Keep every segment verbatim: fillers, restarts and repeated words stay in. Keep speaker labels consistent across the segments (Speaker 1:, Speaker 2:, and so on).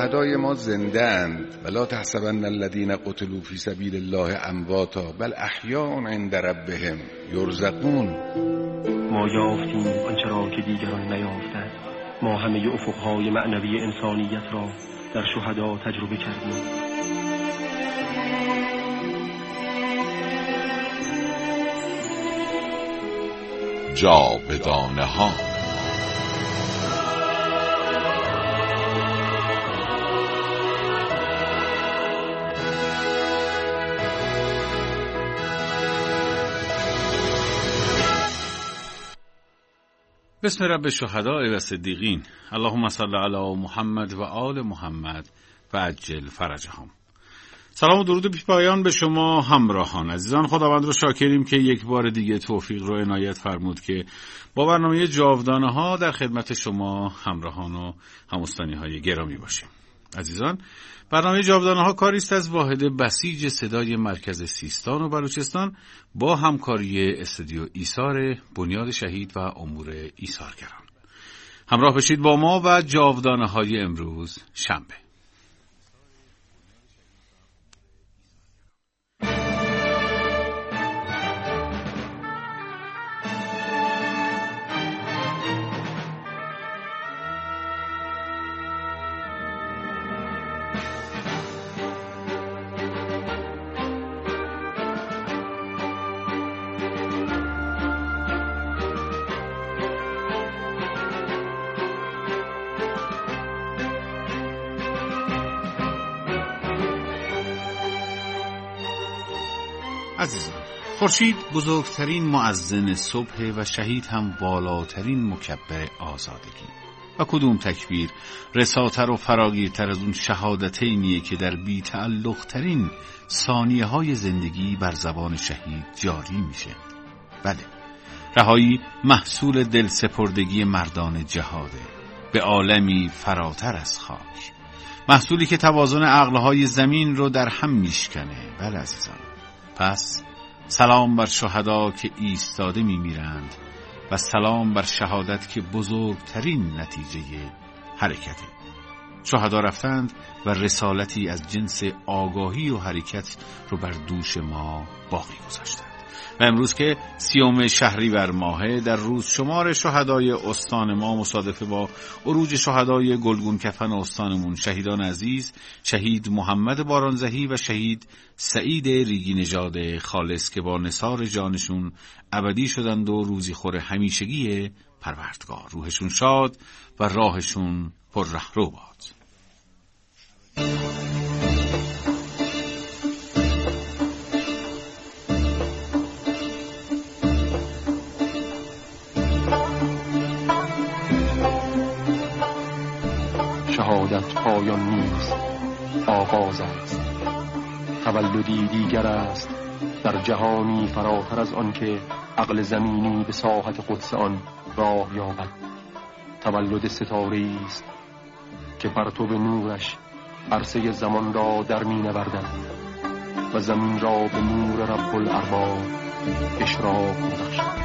Speaker 1: شهدای ما زنده اند. ولا تحسبن الذین قتلوا فی سبیل الله امواتا بل احیاء عند ربهم یرزقون.
Speaker 2: ما یافتیم آنچه را که دیگران نیافتند. ما همه افقهای معنوی انسانیت را در شهدا تجربه کردیم.
Speaker 3: جاودانه ها.
Speaker 4: بسم رب الشهداء و صدیقین. اللهم صل علی محمد و آل محمد و عجل فرجهم. سلام و درود بی پایان به شما همراهان عزیزان. خداوند رو شاکریم که یک بار دیگه توفیق رو عنایت فرمود که با برنامه جاودانه ها در خدمت شما همراهان و هموستانی های گرامی باشیم. عزیزان، برنامه جاودانه ها کاری است از واحد بسیج صدای مرکز سیستان و بلوچستان با همکاری استودیو ایثار بنیاد شهید و امور ایثارگران. همراه بشید با ما و جاودانه های امروز شنبه. عزیزان، خورشید بزرگترین مؤذن صبح و شهید هم بالاترین مکبر آزادگی. و کدوم تکبیر رساتر و فراگیرتر از اون شهادتینیه که در بی تعلق ترین ثانیه های زندگی بر زبان شهید جاری میشه. بله، رهایی محصول دل سپردگی مردان جهاده به عالمی فراتر از خاک، محصولی که توازن عقلهای زمین رو در هم میشکنه. بله عزیزان، پس سلام بر شهدا که ایستاده میمیرند و سلام بر شهادت که بزرگترین نتیجه حرکته. شهدا رفتند و رسالتی از جنس آگاهی و حرکت رو بر دوش ما باقی گذاشتند. و امروز که سیوم شهریور ماهه، در روز شمار شهدای استان ما مصادفه با عروج شهدای گلگون کفن استانمون، شهیدان عزیز شهید محمد بارانزهی و شهید سعید ریگی نژاد خالص که با نثار جانشون ابدی شدند و روزی خور همیشگی پروردگار. روحشون شاد و راهشون پر رهرو باد.
Speaker 2: شهادت پایان نیست، آغاز است. تولدی دیگر است در جهانی فراتر از آن که عقل زمینی به ساحت قدس آن راه یابد. تولد ستاره‌ای است که پرتو نورش عرصه زمان را در می نوردد و زمین را به نور رب الارباب اشراق می بخشد.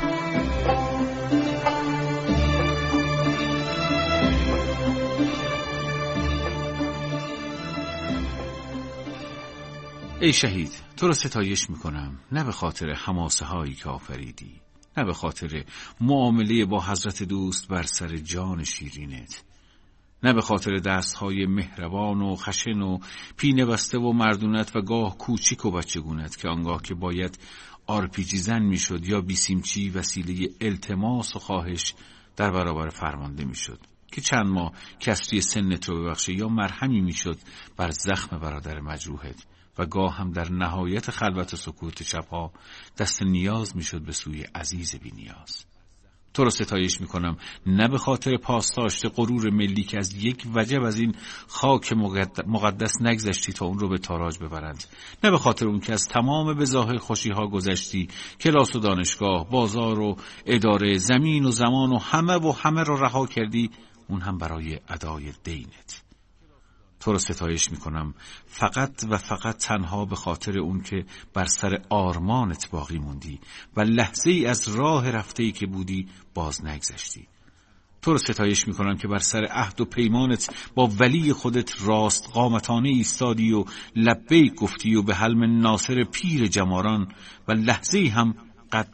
Speaker 4: ای شهید، تو را ستایش میکنم، نه به خاطر حماسه هایی که آفریدی، نه به خاطر معامله با حضرت دوست بر سر جان شیرینت، نه به خاطر دستهای مهربان و خشن و پینه بسته و مردونت و گاه کوچیک و بچگونت که آنگاه که باید آرپیجی زن میشد یا بیسیمچی وسیله التماس و خواهش در برابر فرمانده میشد که چند ماه کسری سنت رو ببخشه یا مرهمی میشد بر زخم برادر مجروحت و گاه هم در نهایت خلوت و سکوت شبها دست نیاز میشد به سوی عزیز بی نیاز. تو را ستایش میکنم، نه به خاطر پاسداشت غرور ملی که از یک وجب از این خاک مقدس نگذشتی تا اون رو به تاراج ببرند، نه به خاطر اون که از تمام بظاهر خوشی ها گذشتی، کلاس و دانشگاه، بازار و اداره، زمین و زمان و همه و همه رو رها کردی، اون هم برای ادای دینت. تو را ستایش میکنم فقط و فقط تنها به خاطر اون که بر سر آرمانت باقی موندی و لحظه ای از راه رفته ای که بودی باز نگذشتی. تو رو ستایش میکنم که بر سر عهد و پیمانت با ولی خودت راست قامتانه ایستادی و لبیک گفتی و به حلم ناصر پیر جماران و لحظه‌ای هم قد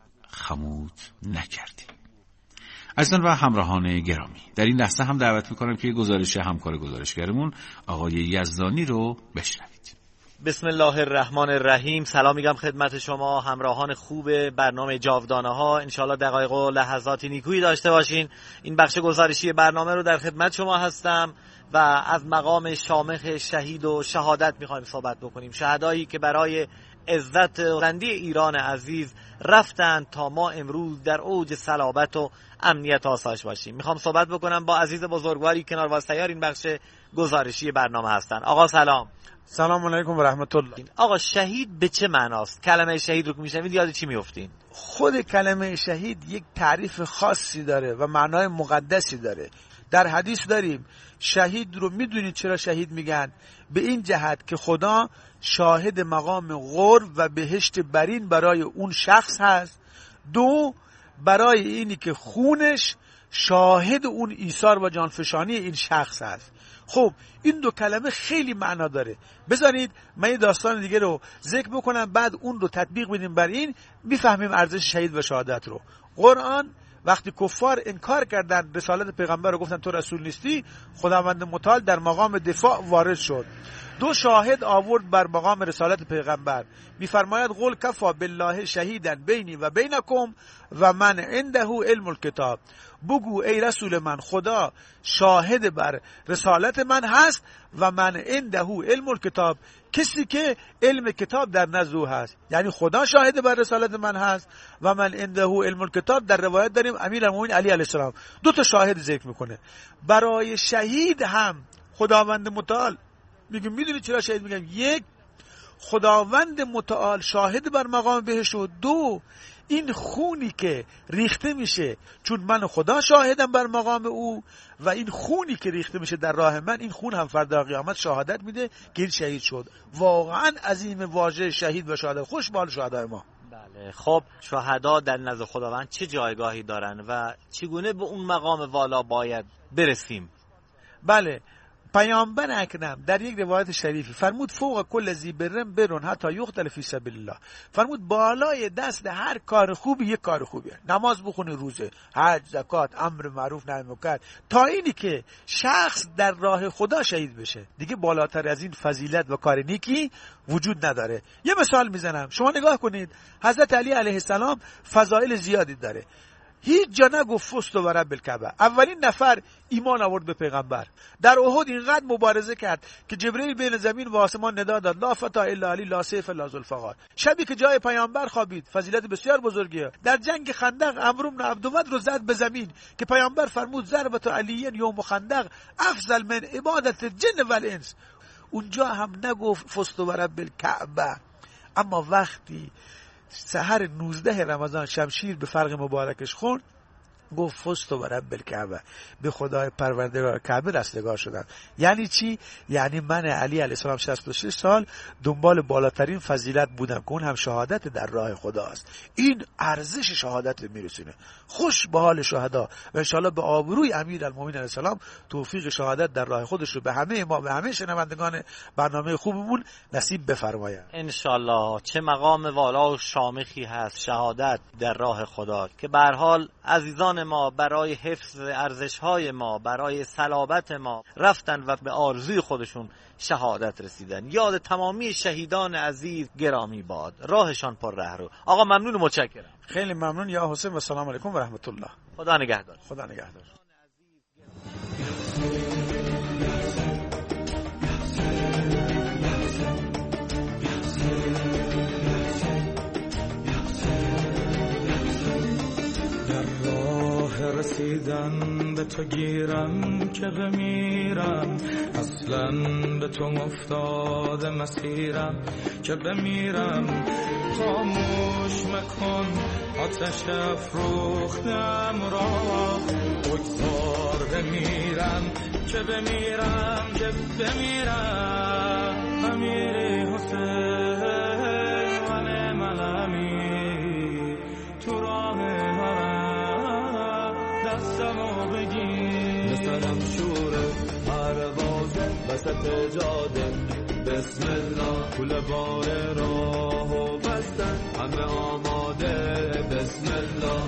Speaker 4: خمود نکردی. عزیزان و همراهان گرامی، در این لحظه هم دعوت میکنم که گزارش همکار گزارشگرمون آقای یزدانی رو بشنوید.
Speaker 3: بسم الله الرحمن الرحیم. سلام میگم خدمت شما همراهان خوب برنامه جاودانه ها. انشالله دقایق و لحظاتی نیکویی داشته باشین. این بخش گزارشی برنامه رو در خدمت شما هستم و از مقام شامخ شهید و شهادت میخوایم صحبت بکنیم. شهدایی که برای عزت و بلندی ایران عزیز رفتند تا ما امروز در اوج صلابت و امنیت آسایش باشیم. میخوام صحبت بکنم با عزیز بزرگواری کنار واسطیار این بخش گزارشی برنامه هستن. آقا سلام.
Speaker 5: سلام علیکم و رحمت الله.
Speaker 3: آقا شهید به چه معناست؟ کلمه شهید رو که میشنوید یاد چی میافتین؟
Speaker 5: خود کلمه شهید یک تعریف خاصی داره و معنای مقدسی داره. در حدیث داریم شهید رو میدونید چرا شهید میگن؟ به این جهت که خدا شاهد مقام قرب و بهشت برین برای اون شخص هست. دو، برای اینی که خونش شاهد اون ایثار و جانفشانی این شخص هست. خب این دو کلمه خیلی معنا داره. بذارید من یه داستان دیگه رو ذکر بکنم، بعد اون رو تطبیق بدیم بر این، میفهمیم ارزش شهید و شهادت رو. قرآن وقتی کفار انکار کردن رسالت پیغمبر رو، گفتن تو رسول نیستی، خداوند متعال در مقام دفاع وارد شد. دو شاهد آورد بر مقام رسالت پیغمبر. میفرماید قل کفا بالله شهیدا بینی و بینکم و من عنده علم الکتاب. بگو ای رسول من خدا شاهد بر رسالت من هست و من عنده علم الکتاب، کسی که علم کتاب در نزد او هست. یعنی خدا شاهد بر رسالت من هست و من عنده علم الکتاب. در روایت داریم امیرالمومنین علی علیه السلام دو تا شاهد ذکر میکنه. برای شهید هم خداوند متعال میگه، میدونی چرا شهید میگن؟ یک، خداوند متعال شاهد بر مقام بهشت و دو، این خونی که ریخته میشه چون من خدا شاهدم بر مقام او و این خونی که ریخته میشه در راه من، این خون هم فردا قیامت شهادت میده که این شهید شد. واقعا عظیم واژه شهید و شهادت. خوش به حال شهدای ما.
Speaker 3: بله. خب شهدا در نزد خداوند چه جایگاهی دارن و چگونه به اون مقام والا باید برسیم؟
Speaker 5: بله، پیامبر اکرم در یک روایت شریفی فرمود فوق کل ذی برن برون حتی یقتل فی سبیل الله. فرمود بالای دست هر کار خوبی یک کار خوبیه. نماز بخونی، روزه، حج، زکات، امر معروف نهی منکر، تا اینی که شخص در راه خدا شهید بشه. دیگه بالاتر از این فضیلت و کار نیکی وجود نداره. یه مثال میزنم، شما نگاه کنید حضرت علی علیه السلام فضایل زیادی داره. هیچ جا نگفت فست و رب الکعبه. اولین نفر ایمان آورد به پیغمبر. در احد اینقدر مبارزه کرد که جبرئیل بین زمین و آسمان ندا داد لا فتا الا علی لا سیف الا ذوالفقار. شبی که جای پیامبر خوابید، فضیلت بسیار بزرگیه. در جنگ خندق عمرو بن عبدود رو زد به زمین که پیامبر فرمود ضربت علی یوم خندق افضل من عبادت الجن والانس. اونجا هم نگفت فست و رب الکعبه. اما وقتی سحر نوزده رمضان شمشیر به فرق مبارکش خورد، گفت فست و رب الکعبه، به خدای پروردگار کعبه رستگار شدن. یعنی چی؟ یعنی من علی علیه السلام شصت و شش سال دنبال بالاترین فضیلت بودم که اون هم شهادت در راه خداست. این ارزش شهادت میرسونه. خوش به حال شهدا و انشالله به آبروی امیرالمومنین علیه السلام توفیق شهادت در راه خودش رو به همه ما، به همه شنوندگان برنامه خوبمون نصیب بفرماید
Speaker 3: انشالله. چه مقام والا و شامخی هست شهادت در راه خدا که به هر حال عزیزان ما برای حفظ ارزش‌های ما، برای صلابت ما رفتن و به آرزوی خودشون شهادت رسیدن. یاد تمامی شهیدان عزیز گرامی باد، راهشان پر رهرو. آقا ممنون و متشکرم.
Speaker 5: خیلی ممنون یا حسین و سلام علیکم و رحمت الله.
Speaker 3: خدا نگهدار.
Speaker 5: خدا نگهدار.
Speaker 6: رسیدن به تو گیرم که بمیرم، اصلا به تو مفتاد مسیرم که بمیرم. خاموش مکن آتش افروختم را، بگذار بمیرم که بمیرم که بمیرم. امیر حسین من ملمی تو راه هرم دست دستمو بگیر سرم شوره پروازه وسط جاده بسم الله کل بار راهو بستن همه آماده بسم الله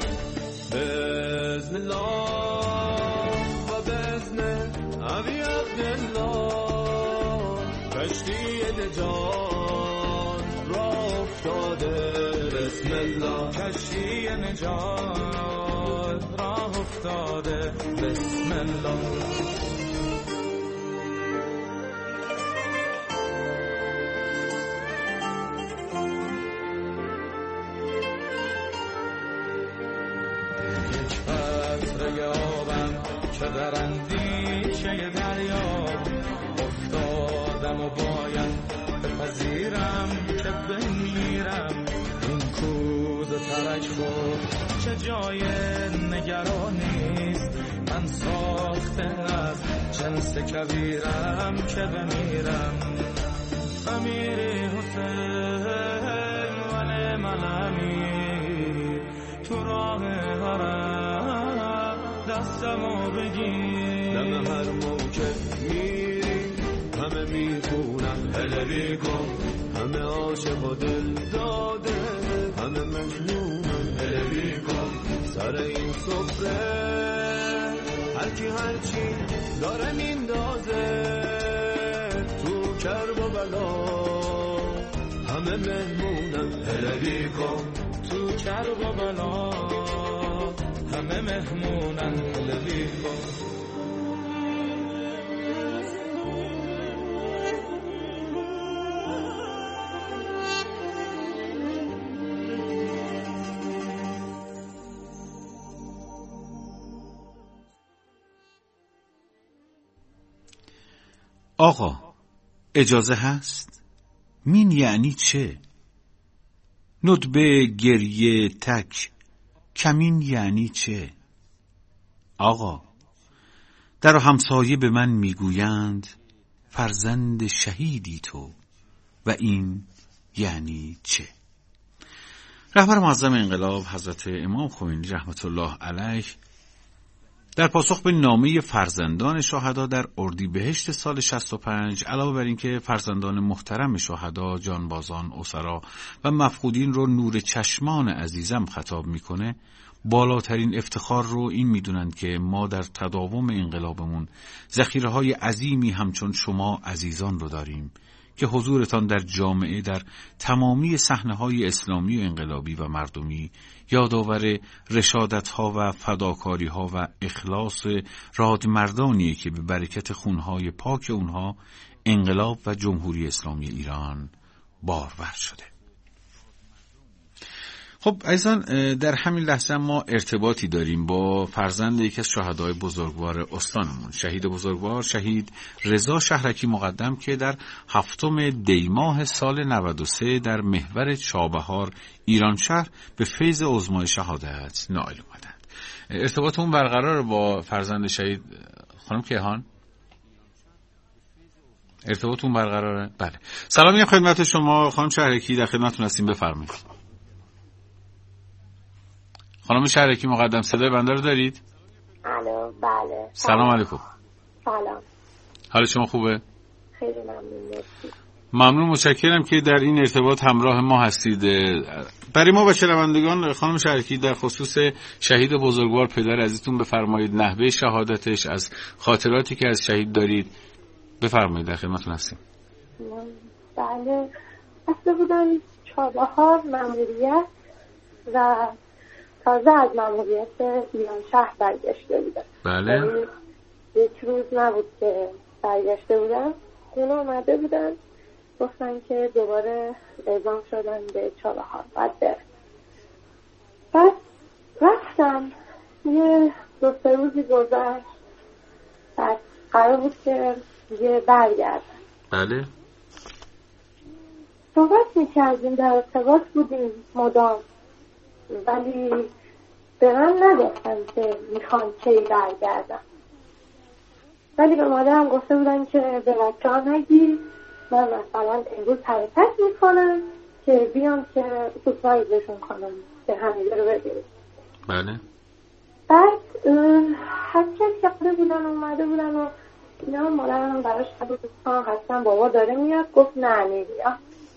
Speaker 6: بسم الله و بسم ابی عبدالله کشتی نجات راه افتاده بسم الله کشتی نجات راه افتاده بسم الله که در اندیشه دریا افتادم و باید بپذیرم که بمیرم این کوز ترک خود چه جای نگرانیست من ساخته از جنس کبیرم که بمیرم امیری حسین ولی من امیر تو راه حرم دستمو بگیر دم هر موقع میری همه میخونم هلوی کن همه عاشق و دل داده همه مجنونم هلوی کن سر این سفره هرکی هرچی داره میندازه تو کرب و بلا همه مهمونم هلوی کن تو کرب و بلا همه مهمونن لبی کن
Speaker 4: آقا اجازه هست؟ مین یعنی چه؟ ندبه گریه تک کمین یعنی چه؟ آقا در همسایه به من میگویند فرزند شهیدی تو و این یعنی چه؟ رهبر معظم انقلاب حضرت امام خمینی رحمت الله علیه در پاسخ به نامه فرزندان شهدا در اردیبهشت سال شصت و پنج علاوه بر اینکه فرزندان محترم شهدا، جانبازان، اسرا و مفقودین رو نور چشمان عزیزم خطاب میکنه، بالاترین افتخار رو این میدونند که ما در تداوم انقلابمون ذخیره‌های عظیمی همچون شما عزیزان رو داریم که حضورتان در جامعه در تمامی صحنه‌های اسلامی و انقلابی و مردمی یادآور رشادت‌ها و فداکاری‌ها و اخلاص رادمردانیه که به برکت خونهای پاک اونها انقلاب و جمهوری اسلامی ایران بارور شده. خب عزیزان، در همین لحظه ما ارتباطی داریم با فرزند یکی از شهدای بزرگوار استانمون، شهید بزرگوار شهید رضا شهرکی مقدم که در هفتم دی ماه سال نود و سه در محور چابهار ایران شهر به فیض عظمای شهادت نائل اومدند. ارتباطمون برقرار با فرزند شهید خانم کیهان؟ ارتباطمون برقراره؟ بله. سلام میگم خدمت شما خانم شهرکی، در خدمتتون هستیم، بفرمایید. خانم شهرکی مقدم صدای بنده رو دارید؟
Speaker 7: الو بله.
Speaker 4: سلام علیکم.
Speaker 7: سلام.
Speaker 4: حال شما خوبه؟
Speaker 7: خیلی ممنون. مرسی.
Speaker 4: ممنون، متشکرم که در این ارتباط همراه ما هستید. برای ما و شنوندگان خانم شهرکی در خصوص شهید بزرگوار پدر عزیزتون بفرمایید، نحوه شهادتش، از خاطراتی که از شهید دارید بفرمایید، در خدمتتون هستیم.
Speaker 7: بله، رفته بودم چابهار ماموریت و تازه از ماموریت ایران شهر برگشته بودم.
Speaker 4: بله.
Speaker 7: یک روز نبود که برگشته بودم، خونه اومده بودن گفتن که دوباره اعزام شدن به چابهار بعد برم. بعد رفتم، یه دو سه روزی گذشت، بعد قرار بود که یه برگردم.
Speaker 4: بله.
Speaker 7: صحبت میکردیم، در ارتباط بودیم مدام، ولی به من نگفتن که میخوان کی برگردم، ولی به مادرم گفته بودن که به بچه ها نگی، من مثلا امروز حرکت میکنم که بیام که سورپرایزشون کنم که همیشه رو ببینیم.
Speaker 4: بله.
Speaker 7: بعد هر کسی که خود بودن اومده بودن و اینا مادرم براش دوستان هستن بابا داره میاد، گفت نه نمیاد،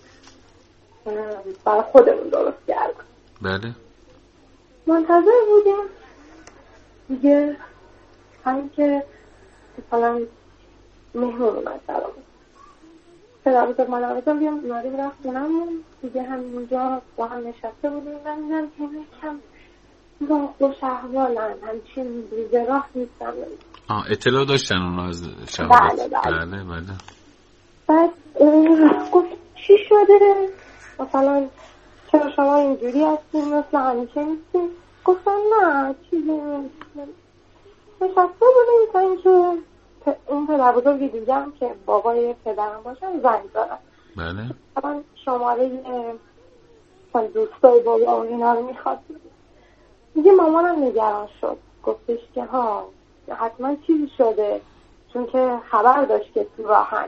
Speaker 7: برای خودمون درست کردم.
Speaker 4: بله.
Speaker 7: منتظر بودیم دیگه، همین که مثلا مهمون اومد برامون، پدر بزرگ مادر بزرگ بیام اومدیم رفت خونمون دیگه، همینجا با هم نشسته بودیم و میدم که کم با خوش احوالن، همچین روزه راه نیستن.
Speaker 4: آه اطلاع داشتن اونا از شهادت؟
Speaker 7: بله بله
Speaker 4: بله بله.
Speaker 7: بعد گفت چی شده؟ مثلا چرا شما اینجوری هستیم مثل همیشه نیستیم؟ گفتم نه چیزی نیست. نشسته بودیم تا اینکه اون پدر بزرگی دیگه هم که بابای پدرم باشن زنگ دارن.
Speaker 4: بله.
Speaker 7: مثلا شماره دوستای بابا و اینا رو میخواد. دیگه مامانم نگران شد، گفتش که ها حتما چیزی شده، چون که خبر داشت که تو راهن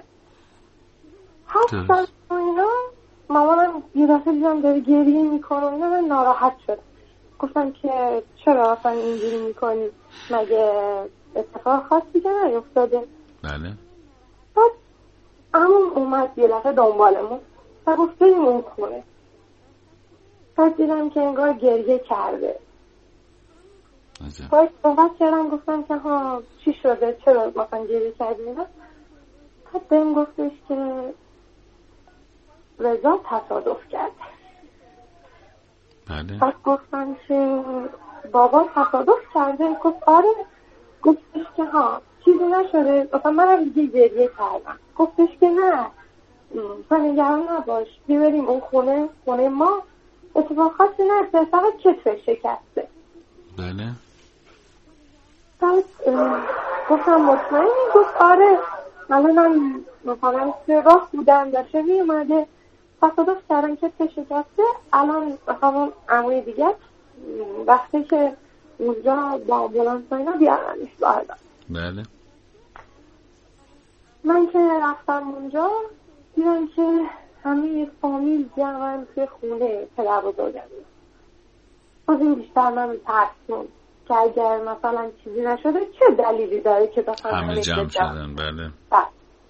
Speaker 7: هستن و اینا. مامانم یه دفعه دیدم داره گریه میکنه و اینا، من ناراحت شد. گفتم که چرا اصلا اینجوری میکنی، مگه اتفاق خاصی که نیفتاده؟
Speaker 4: بله.
Speaker 7: بعد عموم اومد یه دفعه دنبالمون و گفت بریم اون خونه. بعد دیدم که انگار گریه کرده. باید صحبت کردم، گفتم که ها چی شده، چرا مثلا گریه کردی اینا؟ بعد بهم گفتش که رضا تصادف کرده.
Speaker 4: بله.
Speaker 7: بعد گفتم که بابا تصادف کرده؟ گفت آره. گفتش که ها چیزی نشده، مثلا منم دیگه گریه کردم. گفتش که نه تو نگران نباش، بریم اون خونه، خونه ما اتفاق خاصی نشده، فقط کتفش شکسته.
Speaker 4: بله.
Speaker 7: بعد گفتم مطمئنی؟ گفت آره، الانم مثلا سه راه بودم داشته می اومده، تصادف کردن کتفش شکسته. الان مثلا عموی دیگه وقتی که اونجا با آمبولانس و اینا بیارنش باردن.
Speaker 4: بله.
Speaker 7: من که رفتم اونجا دیدم که همه فامیل جمعن توی خونه پدر بزرگم. از این بیشتر من ترسون که اگر مثلا چیزی نشده چه دلیلی داره که بخوام
Speaker 4: همه جمع شدن. بله.
Speaker 7: بله.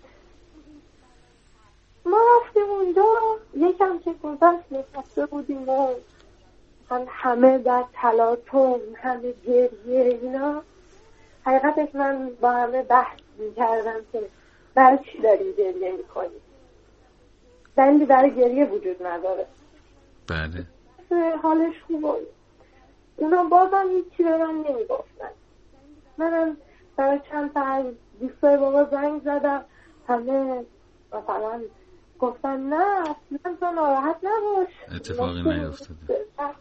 Speaker 7: ما رفتیم اونجا، یکم که گذشت نشسته بودیم و همه در تلاطم، همه گریه اینا. حقیقتش من با همه بحث می‌کردم که برای چی داریم گریه می‌کنیم، دلیلی برای گریه وجود نداره.
Speaker 4: بله.
Speaker 7: حالش خوبه. اونا بازم هیچی به من نمیگفتن. منم برای چند تا از دوستای بابا زنگ زدم، همه مثلا گفتن نه اصلا تو ناراحت نباش،
Speaker 4: اتفاقی نیفتاده.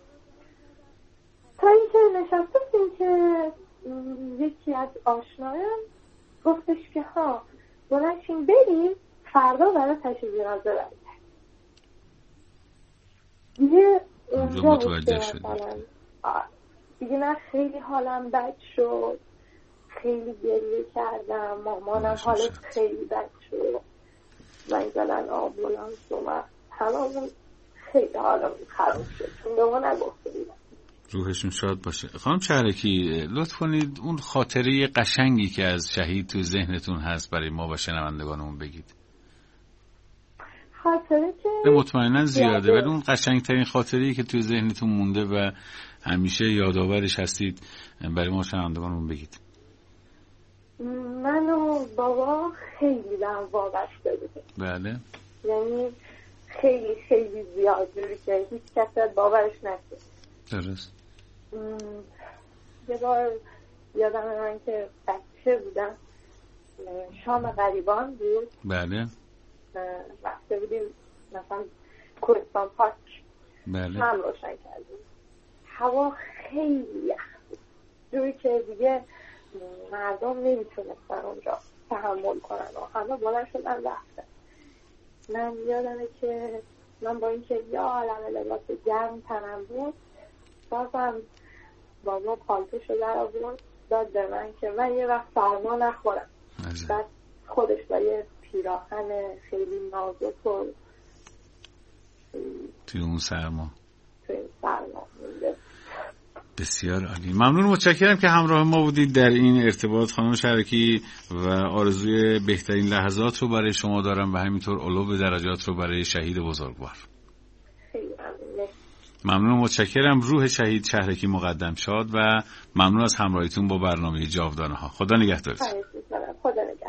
Speaker 7: تا اینکه نشسته بودیم که یکی از آشنایم گفتش که ها بلنشین بریم فردا برای تشریف جنازه بریم. دیگه اونجا
Speaker 4: متوجه شدیم
Speaker 7: دیگه. من خیلی حالم بد شد، خیلی گریه کردم، مامانم حالش خیلی بد شد، زنگ زدن آمبولانس اومد، هممون خیلی حالم خراب شد چون به ما نگفته بودن.
Speaker 4: روحشون شاد باشه. خانم چهرکی لطف کنید اون خاطره قشنگی که از شهید تو ذهنتون هست برای ما و شنوندگانمون بگید.
Speaker 7: خاطره که
Speaker 4: مطمئنا زیاده ولی اون قشنگترین خاطره‌ای که تو ذهنتون مونده و همیشه یادآورش هستید برای ما شنوندگانمون بگید.
Speaker 7: من و بابا خیلی به هم وابسته بودیم.
Speaker 4: بله.
Speaker 7: یعنی خیلی خیلی زیاد، جوری که هیچ کسی باورش نشد.
Speaker 4: درست.
Speaker 7: یه بار یادم من که بچه بودم، شام غریبان بود.
Speaker 4: بله.
Speaker 7: رفته بودیم مثلا کوهستان پارک.
Speaker 4: بله.
Speaker 7: هم روشن کردیم، هوا خیلی یخ بود، جوری که دیگه مردم نمیتونستن اونجا تحمل کنن و همه بلند شدن رفتن. من یادمه که من با اینکه یه عالم لباس گرم تنم بود بازم بابا پالتوشو در آورد داد به من که من یه وقت سرما نخورم. بعد خودش با یه پیراهن خیلی نازک و
Speaker 4: توی اون سرما
Speaker 7: توی این سرما مونده.
Speaker 4: بسیار عالی. ممنون، متشکرم که همراه ما بودید در این ارتباط خانم شرکی و آرزوی بهترین لحظات رو برای شما دارم و همینطور علو درجات رو برای شهید بزرگوار.
Speaker 7: خیلی ممنون.
Speaker 4: ممنون، متشکرم. روح شهید شهرکی مقدم شاد و ممنون از همراهیتون با برنامه جاودانه ها. خدا نگهدارتون.
Speaker 7: خدا نگهدار.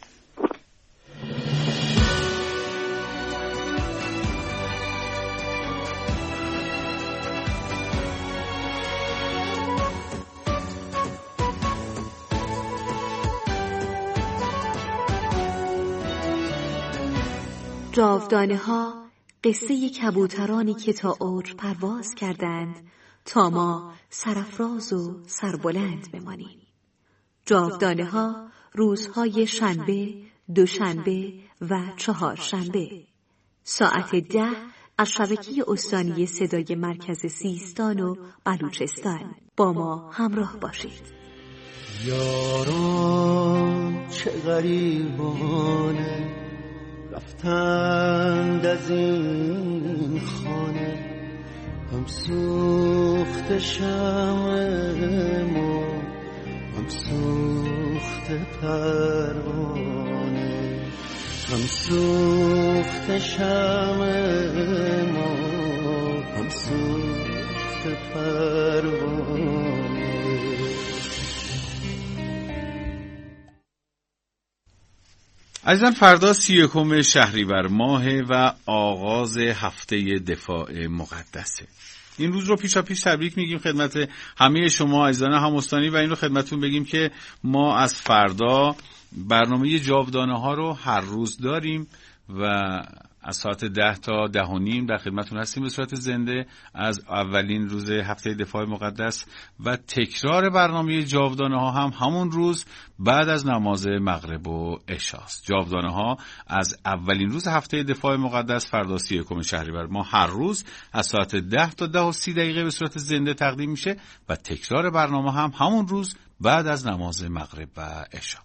Speaker 8: جاودانه ها قصه کبوترانی که تا اوج پرواز کردند تا ما سرافراز و سربلند بمانیم. جاودانه ها روزهای شنبه، دوشنبه و چهارشنبه ساعت ده از شبکه استانی صدای مرکز سیستان و بلوچستان. با ما همراه باشید.
Speaker 9: یاران چه غریبانه رفتند از این خانه، هم سوخت شمع ما هم سوخت پروانه، هم سوخت شمع ما هم سوخت پروانه.
Speaker 4: عزیزان، فردا سی و یکم شهریور ماه و آغاز هفته دفاع مقدسه. این روز رو پیشا پیش تبریک میگیم خدمت همه شما عزیزان همستانی و این رو خدمتون بگیم که ما از فردا برنامه جاودانه ها رو هر روز داریم و از ساعت ده تا ده و نیم در خدمتون هستیم به صورت زنده از اولین روز هفته دفاع مقدس و تکرار برنامه جاودانه ها هم همون روز بعد از نماز مغرب و عشاست. جاودانه ها از اولین روز هفته دفاع مقدس فردا سی و یکم شهریور ما هر روز از ساعت ده تا ده و سی دقیقه به صورت زنده تقدیم میشه و تکرار برنامه هم همون روز بعد از نماز مغرب و عشا.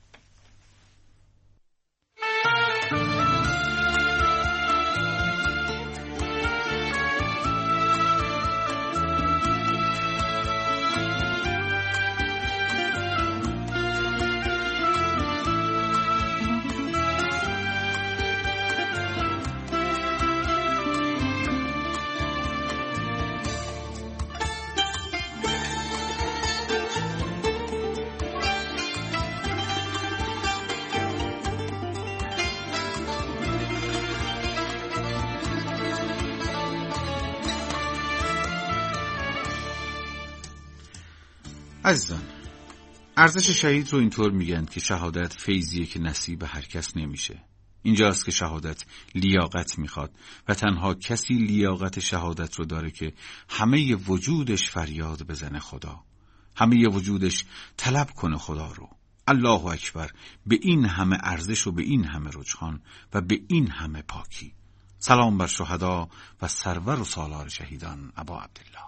Speaker 4: عزیزان، ارزش شهید رو اینطور میگن که شهادت فیضیه که نصیب هر کس نمیشه. اینجاست که شهادت لیاقت میخواد و تنها کسی لیاقت شهادت رو داره که همه وجودش فریاد بزنه خدا، همه وجودش طلب کنه خدا رو. الله اکبر، به این همه ارزش و به این همه رجحان و به این همه پاکی. سلام بر شهدا و سرور و سالار شهیدان ابا عبدالله.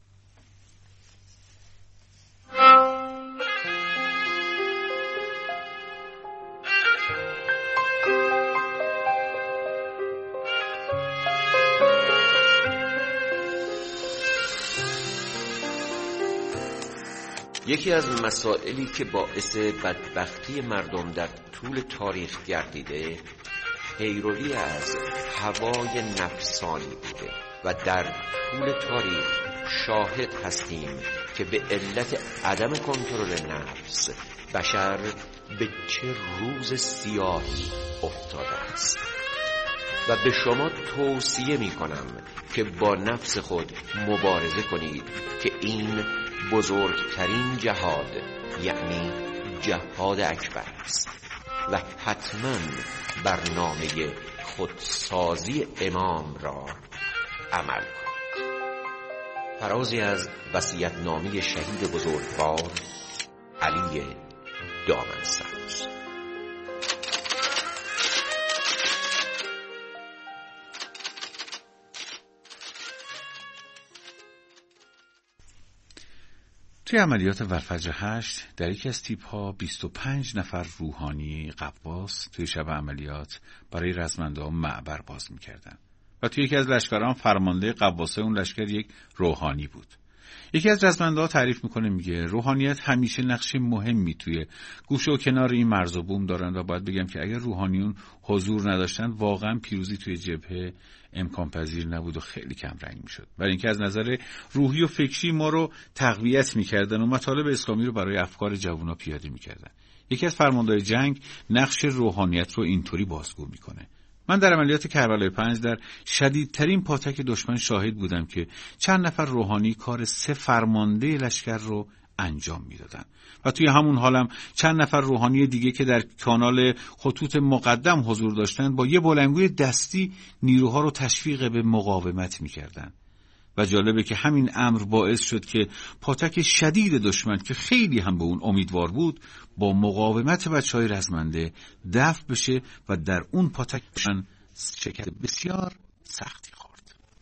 Speaker 10: یکی از مسائلی که باعث بدبختی مردم در طول تاریخ گردیده پیروی از هوای نفسانی بوده و در طول تاریخ شاهد هستیم که به علت عدم کنترل نفس بشر به چه روز سیاهی افتاده است و به شما توصیه می کنم که با نفس خود مبارزه کنید که این بزرگترین جهاد یعنی جهاد اکبر است و حتما برنامه خودسازی امام را عمل کنید. فرازی از وصیت‌نامه شهید بزرگوار علی دامن‌سبز.
Speaker 4: توی عملیات والفجر هشت در یکی از تیپ‌ها بیست و پنج نفر روحانی قواس توی شب عملیات برای رزمنده‌ها معبر باز می‌کردن و توی یکی از لشکران فرمانده قواسه اون لشکر یک روحانی بود یکی از رزمنده‌ها تعریف میکنه، میگه روحانیت همیشه نقش مهمی توی گوشه و کنار این مرز و بوم دارن و باید بگم که اگر روحانیون حضور نداشتن واقعا پیروزی توی جبهه امکان پذیر نبود و خیلی کم رنگ میشد. برای اینکه از نظر روحی و فکری ما رو تقویت میکردن و مطالب اسلامی رو برای افکار جوونا پیاده میکردن. یکی از فرماندهان جنگ نقش روحانیت رو اینطوری بازگو میکنه: من در عملیات کربلای پنج در شدیدترین پاتک دشمن شاهد بودم که چند نفر روحانی کار سه فرمانده لشکر رو انجام میدادن و توی همون حالم چند نفر روحانی دیگه که در کانال خطوط مقدم حضور داشتن با یه بلندگوی دستی نیروها رو تشویق به مقاومت میکردن. و جالبه که همین امر باعث شد که پاتک شدید دشمن که خیلی هم به اون امیدوار بود با مقاومت بچهای رزمنده دفع بشه و در اون پاتک دشمن شکست بسیار سختی خورد.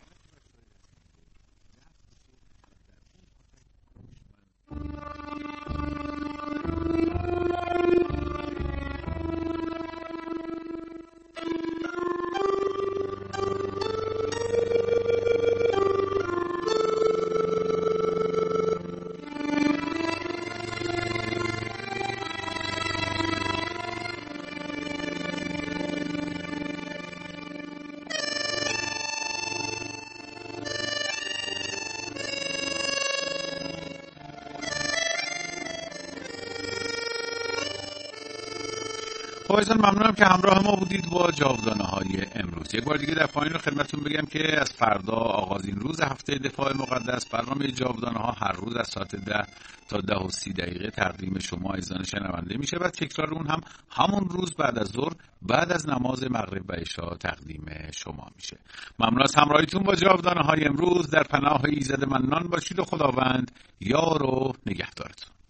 Speaker 4: خواهشان ممنونم که همراه ما بودید با جاودانه های امروز. یک بار دیگه در پایین رو خدمتتون بگم که از فردا آغازین روز هفته دفاع مقدس برنامه جاودانه ها هر روز از ساعت ده تا ده و سی دقیقه تقدیم شما عزیزان شنونده میشه و تکرار اون هم همون روز بعد از ظهر بعد از نماز مغرب و عشا تقدیم شما میشه. ممنون از همراهیتون با جاودانه های امروز. در پناه ایزد منان باشید و خداوند یار و نگهدارتون.